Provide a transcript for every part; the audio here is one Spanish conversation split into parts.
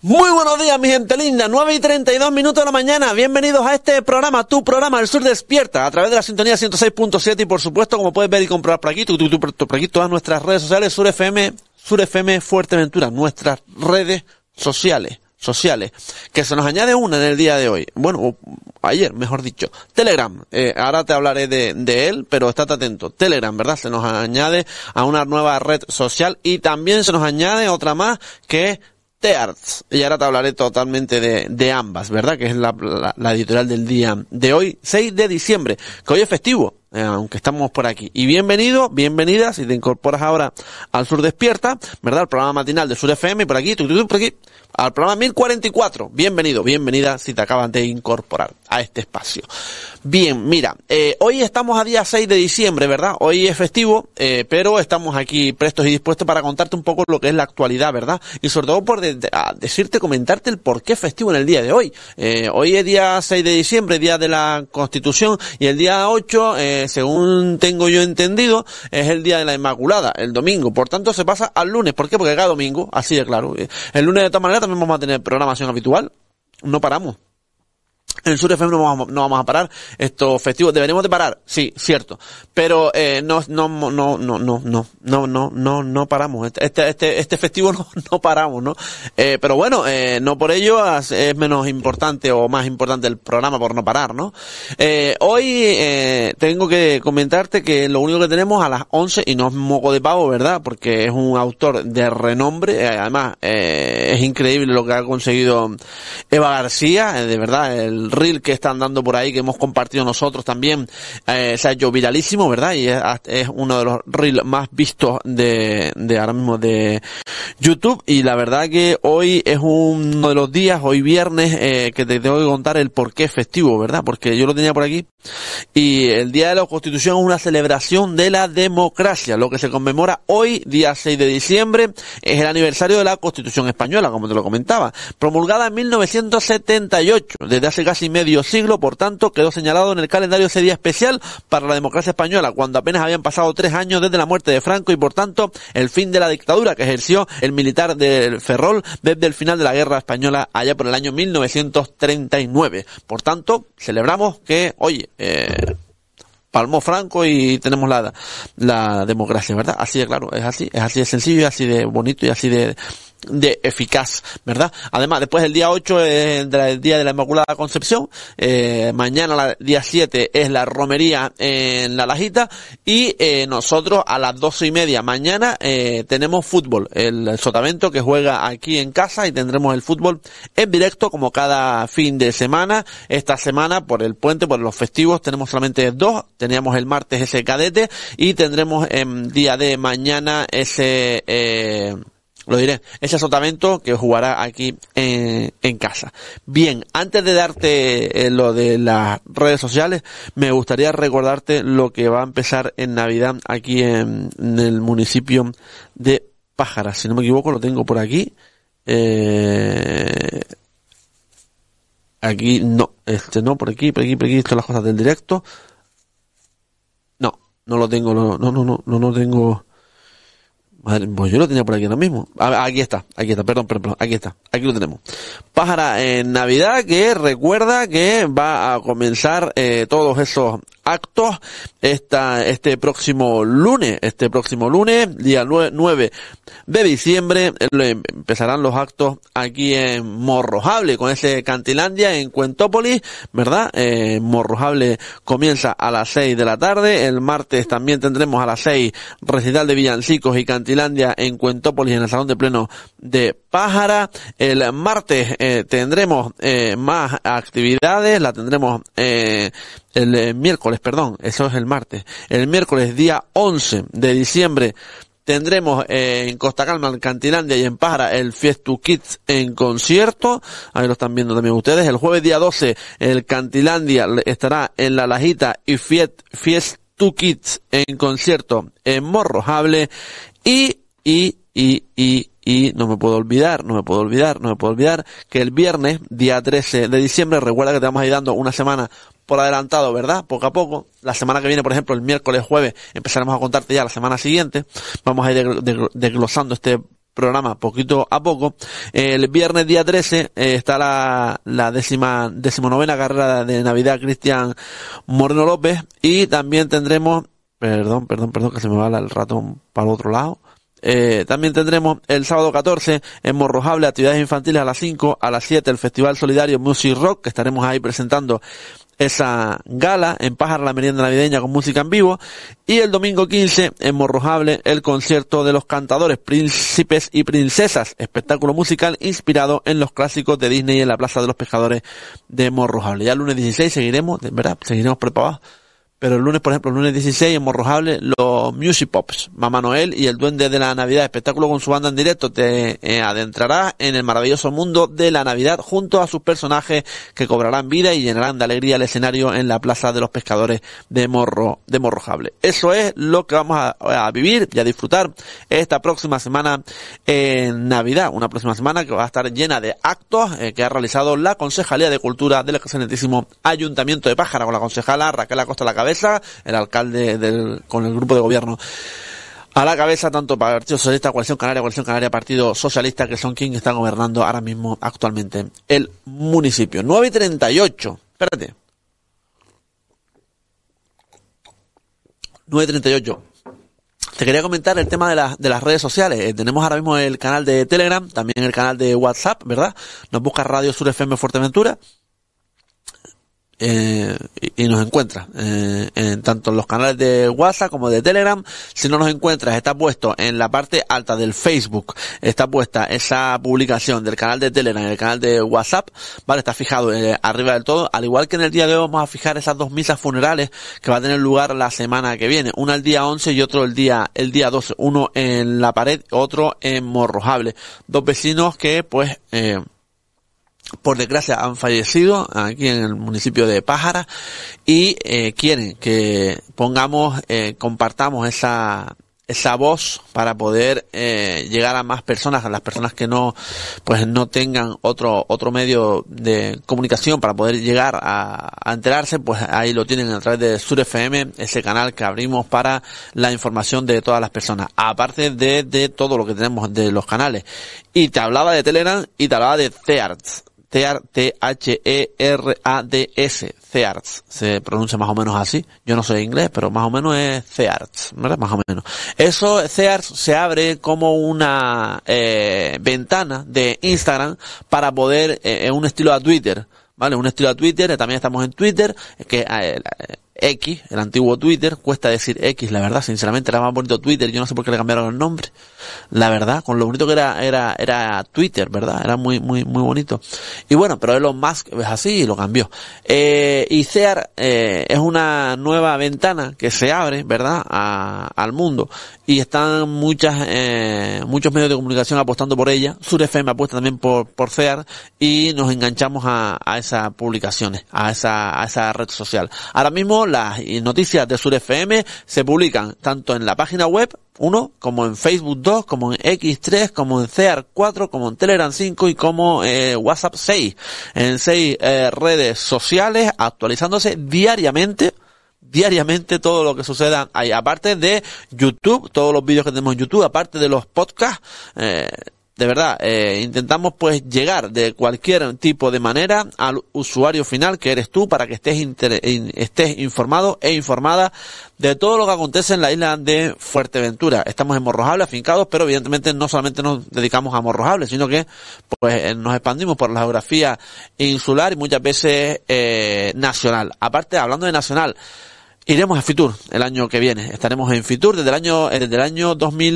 Muy buenos días, mi gente linda, 9:32 de la mañana, bienvenidos a este programa, tu programa, El Sur Despierta, a través de la sintonía 106.7 y por supuesto, como puedes ver y comprobar por aquí, por aquí todas nuestras redes sociales, Sur FM Fuerteventura, nuestras redes sociales, que se nos añade una en el día de hoy, bueno, ayer, mejor dicho, Telegram, ahora te hablaré de él, pero estate atento, Telegram, ¿verdad? Se nos añade a una nueva red social y también se nos añade otra más que es Tearts, y ahora te hablaré totalmente de ambas, ¿verdad? Que es la editorial del día de hoy, 6 de diciembre, que hoy es festivo, aunque estamos por aquí. Y bienvenida, si te incorporas ahora al Sur Despierta, ¿verdad? El programa matinal de Sur FM, por aquí, al programa 1044. Bienvenida, si te acaban de incorporar a este espacio. Bien, mira, hoy estamos a día 6 de diciembre, ¿verdad? Hoy es festivo, pero estamos aquí prestos y dispuestos para contarte un poco lo que es la actualidad, ¿verdad? Y sobre todo por comentarte el por qué festivo en el día de hoy. Hoy es día 6 de diciembre, día de la Constitución, y el día 8, según tengo yo entendido, es el día de la Inmaculada, el domingo. Por tanto, se pasa al lunes. ¿Por qué? Porque cada domingo, así de claro. El lunes, de todas maneras, también vamos a tener programación habitual. No paramos. En el Sur FM no vamos a parar estos festivos. Deberíamos de parar, sí, cierto. Pero no paramos. Este festivo no paramos, ¿no? Pero bueno, no por ello es menos importante o más importante el programa por no parar, ¿no? Hoy tengo que comentarte que lo único que tenemos a las 11, y no es moco de pavo, ¿verdad? Porque es un autor de renombre, además es increíble lo que ha conseguido Eva García, de verdad, el reel que están dando por ahí, que hemos compartido nosotros también, se ha hecho viralísimo, ¿verdad? Y es uno de los reels más vistos de ahora mismo de YouTube, y la verdad que hoy es uno de los días, hoy viernes, que te tengo que contar el por qué festivo, ¿verdad? Porque yo lo tenía por aquí, y el Día de la Constitución es una celebración de la democracia. Lo que se conmemora hoy, día 6 de diciembre, es el aniversario de la Constitución española, como te lo comentaba, promulgada en 1978, desde hace casi medio siglo. Por tanto, quedó señalado en el calendario ese día especial para la democracia española, cuando apenas habían pasado 3 años desde la muerte de Franco y por tanto el fin de la dictadura que ejerció el militar de Ferrol desde el final de la guerra española allá por el año 1939. Por tanto, celebramos que, oye, palmó Franco y tenemos la democracia, ¿verdad? Así de claro, es así de sencillo, y así de bonito y así de eficaz, ¿verdad? Además, después el día 8 es el día de la Inmaculada Concepción, mañana día 7 es la romería en La Lajita, y nosotros a las 12:30 mañana tenemos fútbol, el Sotavento que juega aquí en casa, y tendremos el fútbol en directo como cada fin de semana. Esta semana, por el puente, por los festivos, tenemos solamente 2, teníamos el martes ese cadete, y tendremos en día de mañana ese Sotavento que jugará aquí en casa. Bien, antes de darte lo de las redes sociales, me gustaría recordarte lo que va a empezar en Navidad aquí en el municipio de Pájara. Si no me equivoco, lo tengo por aquí. Aquí no, por aquí, están las cosas del directo. No lo tengo, no tengo. Madre, pues yo lo tenía por aquí ahora mismo. Aquí está, perdón, aquí está, aquí lo tenemos. Pájara en Navidad, que recuerda que va a comenzar todos esos actos este próximo lunes, día 9 de diciembre, empezarán los actos aquí en Morrojable, con ese Cantilandia en Cuentópolis, ¿verdad? Morrojable comienza a las 6 de la tarde, el martes también tendremos a las 6 recital de villancicos y Cantilandia en Cuentópolis, en el Salón de Pleno de Pájara. El martes tendremos más actividades, la tendremos el miércoles, eso es el martes. El miércoles, día 11 de diciembre, tendremos en Costa Calma, en Cantilandia y en Pájara el Fiestu Kids en concierto. Ahí lo están viendo también ustedes. El jueves, día 12, el Cantilandia estará en La Lajita y Fiestu Kids en concierto en Morrojable. Y no me puedo olvidar que el viernes, día 13 de diciembre, recuerda que te vamos a ir dando una semana por adelantado, ¿verdad? Poco a poco. La semana que viene, por ejemplo, el miércoles, jueves, empezaremos a contarte ya la semana siguiente. Vamos a ir desglosando este programa poquito a poco. El viernes día 13 está la decimonovena carrera de Navidad Cristian Moreno López, y también tendremos, perdón, que se me va el ratón para el otro lado. También tendremos el sábado 14 en Morrojable actividades infantiles a las 5, a las 7 el Festival Solidario Music Rock, que estaremos ahí presentando esa gala. En Pájara la merienda navideña con música en vivo, y el domingo 15 en Morrojable el concierto de los cantadores Príncipes y Princesas, espectáculo musical inspirado en los clásicos de Disney en la Plaza de los Pescadores de Morrojable. Ya el lunes 16 seguiremos preparados. Pero el lunes, por ejemplo, el lunes 16 en Morrojable, los Music Pops, Mamá Noel y el Duende de la Navidad, espectáculo con su banda en directo, te adentrarás en el maravilloso mundo de la Navidad junto a sus personajes que cobrarán vida y llenarán de alegría el escenario en la Plaza de los Pescadores de Morrojable. Eso es lo que vamos a vivir y a disfrutar esta próxima semana en Navidad, una próxima semana que va a estar llena de actos que ha realizado la Concejalía de Cultura del excelentísimo Ayuntamiento de Pájara, con la concejala Raquel Acosta a la cabeza, el alcalde con el grupo de gobierno a la cabeza, tanto Partido Socialista, Coalición Canaria, Partido Socialista, que son quienes están gobernando ahora mismo actualmente el municipio. 9:38, espérate. 9:38. Te quería comentar el tema de las redes sociales. Tenemos ahora mismo el canal de Telegram, también el canal de WhatsApp, ¿verdad? Nos buscas Radio Sur FM Fuerteventura. Y nos encuentras en tanto en los canales de WhatsApp como de Telegram. Si no nos encuentras, está puesto en la parte alta del Facebook, está puesta esa publicación del canal de Telegram y el canal de WhatsApp, vale, está fijado arriba del todo, al igual que en el día de hoy vamos a fijar esas dos misas funerales que va a tener lugar la semana que viene, una el día 11 y otro el día 12, uno en La Pared, otro en Morrojable, dos vecinos que pues por desgracia han fallecido aquí en el municipio de Pájara, y quieren que compartamos esa voz para poder llegar a más personas, a las personas que no tengan otro medio de comunicación para poder llegar a enterarse. Pues ahí lo tienen a través de Sur FM, ese canal que abrimos para la información de todas las personas, aparte de todo lo que tenemos de los canales. Y te hablaba de Telegram y te hablaba de Threads. Therads, Threads, se pronuncia más o menos así. Yo no soy inglés, pero más o menos es Threads, ¿verdad? Más o menos. Eso, Threads, se abre como una ventana de Instagram para poder, un estilo a Twitter, ¿vale? Un estilo a Twitter, también estamos en Twitter, que X, el antiguo Twitter, cuesta decir X, la verdad, sinceramente era más bonito Twitter, yo no sé por qué le cambiaron el nombre, la verdad, con lo bonito que era Twitter, ¿verdad? Era muy bonito. Y bueno, pero Elon Musk es así y lo cambió. Y Threads es una nueva ventana que se abre, ¿verdad? Al mundo, y están muchos medios de comunicación apostando por ella. Sur FM apuesta también por Threads, y nos enganchamos a esas publicaciones, a esa red social. Ahora mismo las noticias de Sur FM se publican tanto en la página web 1, como en Facebook 2, como en X3, como en Threads 4, como en Telegram 5 y como WhatsApp 6. En 6 redes sociales, actualizándose diariamente todo lo que suceda ahí. Aparte de YouTube, todos los vídeos que tenemos en YouTube, aparte de los podcasts, de verdad, intentamos pues llegar de cualquier tipo de manera al usuario final, que eres tú, para que estés informado e informada de todo lo que acontece en la isla de Fuerteventura. Estamos en Morrojable, afincados, pero evidentemente no solamente nos dedicamos a Morrojable, sino que pues nos expandimos por la geografía insular y muchas veces nacional. Aparte, hablando de nacional, iremos a Fitur el año que viene. Estaremos en Fitur desde el año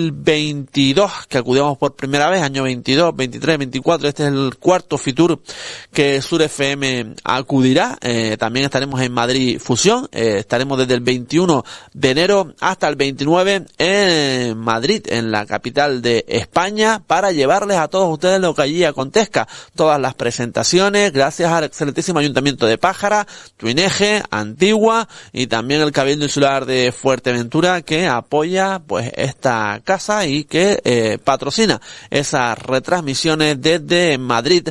2022, que acudimos por primera vez, año 22, 23, 24. Este es el cuarto Fitur que Sur FM acudirá. También estaremos en Madrid Fusión. Estaremos desde el 21 de enero hasta el 29 en Madrid, en la capital de España, para llevarles a todos ustedes lo que allí acontezca. Todas las presentaciones, gracias al excelentísimo Ayuntamiento de Pájara, Tuineje, Antigua, y también también el Cabildo Insular de Fuerteventura, que apoya pues esta casa y que patrocina esas retransmisiones desde Madrid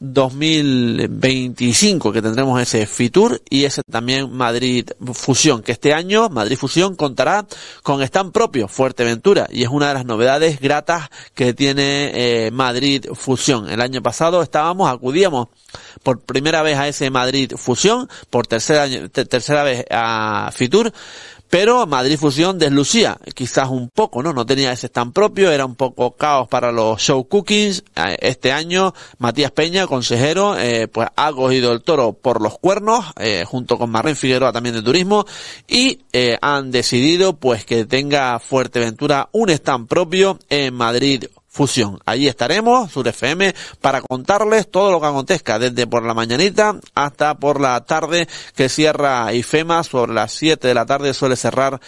2025, que tendremos ese Fitur y ese también Madrid Fusión, que este año Madrid Fusión contará con stand propio Fuerteventura, y es una de las novedades gratas que tiene Madrid Fusión. El año pasado acudíamos por primera vez a ese Madrid Fusión, por tercera vez a Fitur, pero Madrid Fusión deslucía quizás un poco, ¿no? No tenía ese stand propio, era un poco caos para los show cookings. Este año Matías Peña, consejero, pues ha cogido el toro por los cuernos, junto con Marlene Figueroa también de turismo, y han decidido pues que tenga Fuerteventura un stand propio en Madrid Fusión. Allí estaremos, Sur FM, para contarles todo lo que acontezca, desde por la mañanita hasta por la tarde, que cierra IFEMA. Sobre las 7 de la tarde suele cerrar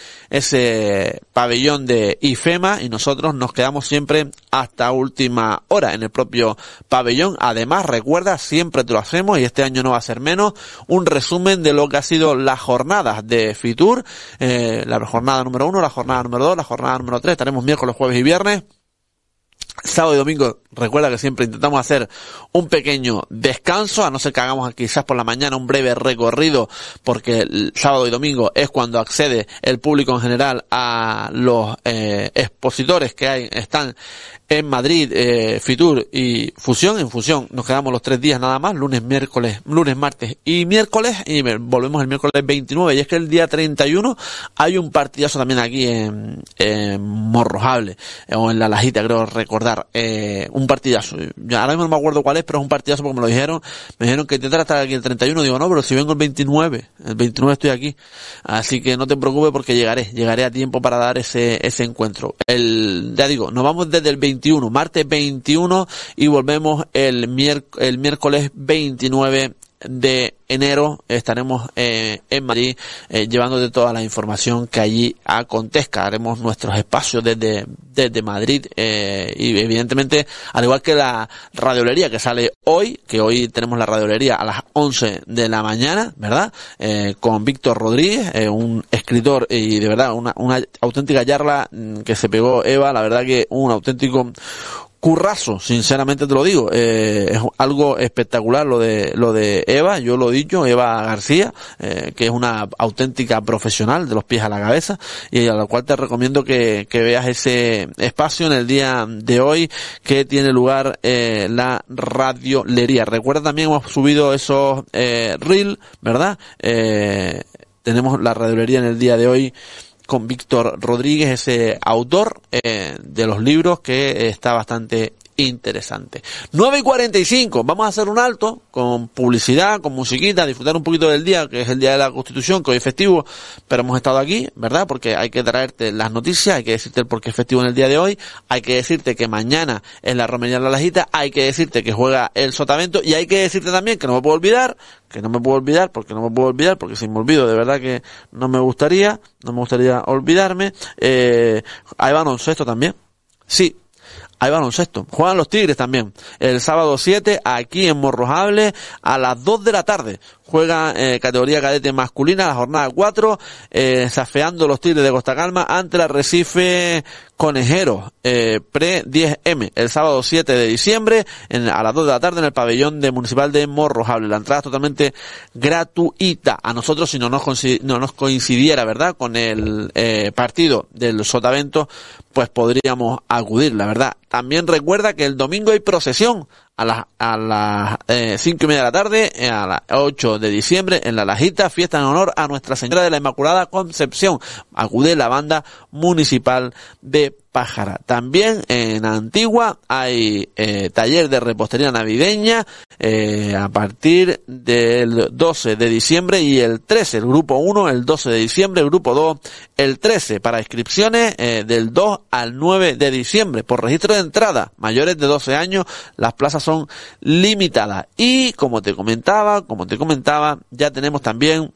ese pabellón de IFEMA, y nosotros nos quedamos siempre hasta última hora en el propio pabellón. Además, recuerda, siempre te lo hacemos, y este año no va a ser menos, un resumen de lo que ha sido las jornadas de Fitur, la jornada número 1, la jornada número 2, la jornada número 3, estaremos miércoles, jueves y viernes. Sábado y domingo, recuerda que siempre intentamos hacer un pequeño descanso, a no ser que hagamos quizás por la mañana un breve recorrido, porque el sábado y domingo es cuando accede el público en general a los expositores que están en Madrid, Fitur y Fusión. En Fusión nos quedamos los 3 días nada más, lunes, martes y miércoles, y volvemos el miércoles 29, y es que el día 31 hay un partidazo también aquí en Morrojable, o en La Lajita, creo recordar, un partidazo. Ya ahora mismo no me acuerdo cuál es, pero es un partidazo porque me dijeron que intentara estar aquí el 31, digo no, pero si vengo el 29 estoy aquí, así que no te preocupes porque llegaré a tiempo para dar ese encuentro. Ya digo, nos vamos desde el 21, martes 21, y volvemos el miércoles 29 de enero. Estaremos en Madrid llevándote toda la información que allí acontezca. Haremos nuestros espacios desde Madrid, y evidentemente, al igual que la radiolería que sale hoy, que hoy tenemos la radiolería a las 11 de la mañana, ¿verdad? Con Víctor Rodríguez, un escritor, y de verdad una auténtica charla que se pegó Eva, la verdad que un auténtico currazo, sinceramente te lo digo, es algo espectacular lo de Eva, yo lo he dicho, Eva García, que es una auténtica profesional de los pies a la cabeza, y a la cual te recomiendo que veas ese espacio en el día de hoy que tiene lugar la radiolería. Recuerda, también hemos subido esos reel, ¿verdad? Tenemos la radiolería en el día de hoy con Víctor Rodríguez, ese autor de los libros, que está bastante interesante. 9:45, vamos a hacer un alto con publicidad, con musiquita, disfrutar un poquito del día, que es el día de la Constitución, que hoy es festivo, pero hemos estado aquí, ¿verdad? Porque hay que traerte las noticias, hay que decirte el por qué es festivo en el día de hoy, hay que decirte que mañana es la Romería de la Lajita, hay que decirte que juega el Sotavento, y hay que decirte también que no me puedo olvidar, porque si me olvido, de verdad que no me gustaría olvidarme. Hay baloncesto también. Sí, hay baloncesto. Juegan los Tigres también. El sábado 7, aquí en Morrojable, a las 2 de la tarde. Juega categoría cadete masculina, la jornada 4, safeando los Tigres de Costa Calma ante el Arrecife Conejeros, pre-10M, el sábado 7 de diciembre, a las 2 de la tarde, en el pabellón municipal de Morrojable. La entrada es totalmente gratuita. A nosotros, si no nos coincidiera, ¿verdad?, con el partido del Sotavento, pues podríamos acudir, la verdad. También recuerda que el domingo hay procesión a las 5:30 de la tarde, a las 8 de diciembre, en La Lajita, fiesta en honor a Nuestra Señora de la Inmaculada Concepción. Acude la banda municipal de Pájara. También en Antigua hay taller de repostería navideña a partir del 12 de diciembre y el 13, el grupo 1 el 12 de diciembre, el grupo 2 el 13, para inscripciones del 2 al 9 de diciembre. Por registro de entrada, mayores de 12 años, las plazas son limitadas. Y como te comentaba, ya tenemos también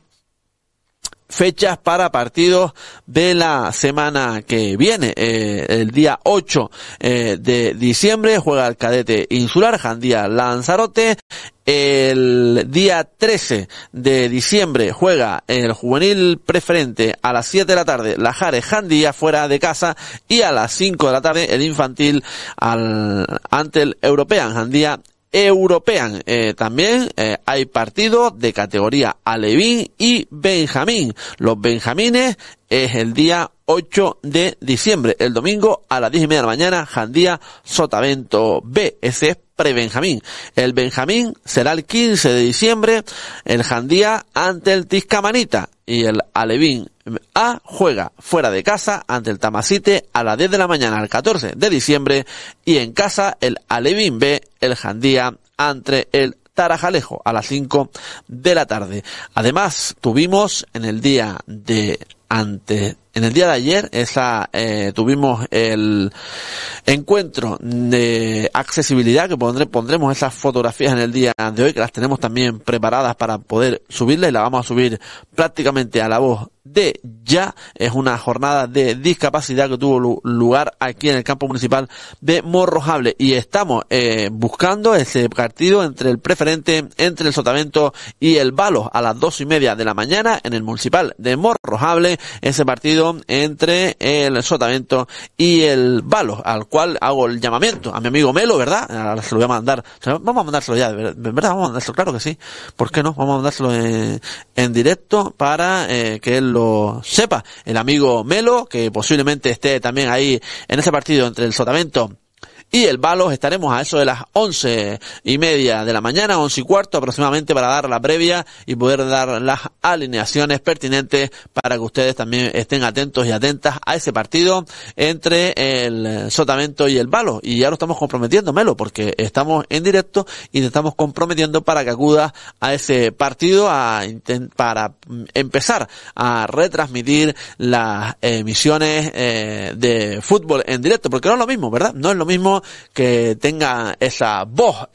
fechas para partidos de la semana que viene. El día 8 de diciembre juega el cadete insular Jandía Lanzarote. El día 13 de diciembre juega el juvenil preferente a las 7 de la tarde, Lajares Jandía fuera de casa, y a las 5 de la tarde el infantil ante el European Jandía European. También hay partidos de categoría alevín y benjamín. Los benjamines es el día 8 de diciembre, el domingo a las 10:30 de la mañana, Jandía Sotavento B. Ese es prebenjamín. El benjamín será el 15 de diciembre, el Jandía ante el Tiscamanita, y el alevín A juega fuera de casa ante el Tamasite a las 10 de la mañana, el 14 de diciembre, y en casa el alevín B, el Jandía ante el Tarajalejo a las 5 de la tarde. Además, tuvimos en el día de ayer tuvimos el encuentro de accesibilidad, que pondremos esas fotografías en el día de hoy, que las tenemos también preparadas para poder subirlas, y las vamos a subir prácticamente a la voz de ya. Es una jornada de discapacidad que tuvo lugar aquí en el campo municipal de Morrojable, y estamos buscando ese partido entre el preferente, entre el Sotavento y el Balos a las 2:30 de la mañana en el municipal de Morrojable, ese partido entre el Sotavento y el Balos, al cual hago el llamamiento a mi amigo Melo, ¿verdad? Ahora se lo voy a mandar, vamos a mandárselo ya, ¿verdad? Vamos a mandárselo, claro que sí, ¿por qué no? Vamos a mandárselo en directo para que él lo sepa, el amigo Melo, que posiblemente esté también ahí en ese partido entre el Sotavento y el Balos. Estaremos a eso de las 11:30 de la mañana, 11:15 aproximadamente, para dar la previa y poder dar las alineaciones pertinentes para que ustedes también estén atentos y atentas a ese partido entre el Sotavento y el Balos. Y ya lo estamos comprometiendo, Melo, porque estamos en directo y te estamos comprometiendo para que acudas a ese partido para empezar a retransmitir las emisiones de fútbol en directo, porque no es lo mismo, ¿verdad? No es lo mismo que tenga esa voz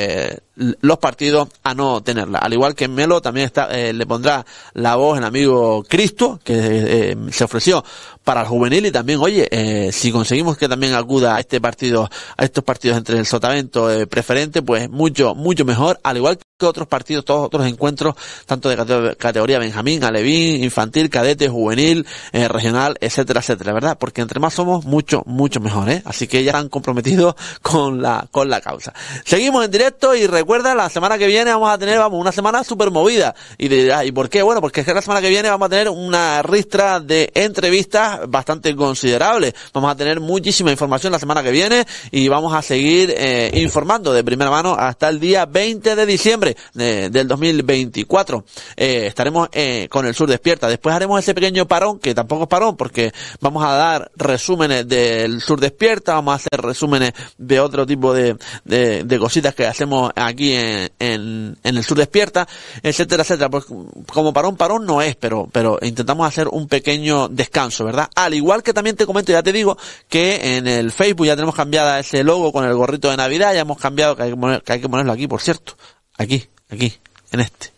los partidos a no tenerla. Al igual que Melo también le pondrá la voz el amigo Cristo, que se ofreció para el juvenil, y también, oye, si conseguimos que también acuda a estos partidos entre el Sotavento preferente, pues mucho mejor, al igual que otros partidos, todos otros encuentros, tanto de categoría benjamín, alevín, infantil, cadete, juvenil, regional, etcétera, etcétera, ¿verdad? Porque entre más somos, mucho mejor, ¿eh? Así que ya están comprometidos con la causa. Seguimos en directo, y recuerda, la semana que viene vamos a tener, una semana súper movida. ¿Y por qué? Bueno, porque es que la semana que viene vamos a tener una ristra de entrevistas bastante considerable. Vamos a tener muchísima información la semana que viene, y vamos a seguir informando de primera mano hasta el día 20 de diciembre del 2024. Estaremos con el Sur Despierta. Después haremos ese pequeño parón, que tampoco es parón, porque vamos a dar resúmenes del Sur Despierta, vamos a hacer resúmenes de otro tipo de cositas que hacemos aquí en el Sur Despierta, etcétera, etcétera. Pues como parón no es, pero intentamos hacer un pequeño descanso, ¿verdad? Al igual que también te comento, ya te digo, que en el Facebook ya tenemos cambiada ese logo con el gorrito de Navidad, ya hemos cambiado, que hay que ponerlo aquí, por cierto. Aquí, en este.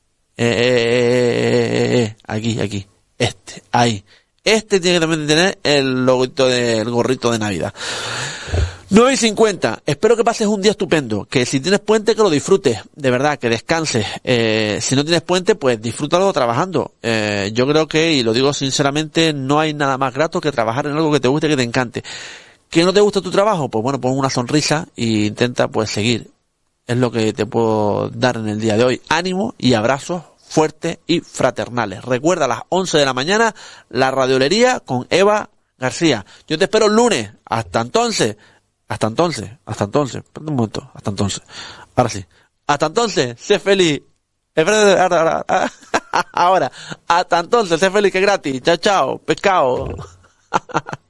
Aquí. Ahí. Este tiene que también tener el logoito del gorrito de Navidad. 9:50. Espero que pases un día estupendo, que si tienes puente, que lo disfrutes, de verdad, que descanses. Si no tienes puente, pues disfrútalo trabajando. Yo creo que, y lo digo sinceramente, no hay nada más grato que trabajar en algo que te guste, que te encante. ¿Que no te gusta tu trabajo? Pues bueno, pon una sonrisa e intenta pues seguir. Es lo que te puedo dar en el día de hoy. Ánimo y abrazos fuertes y fraternales. Recuerda, a las 11 de la mañana, la radiolería con Eva García. Yo te espero el lunes. Hasta entonces. Espérate un momento. Ahora sí. Hasta entonces, sé feliz. Ahora. Hasta entonces, sé feliz, que es gratis. Chao, pescado.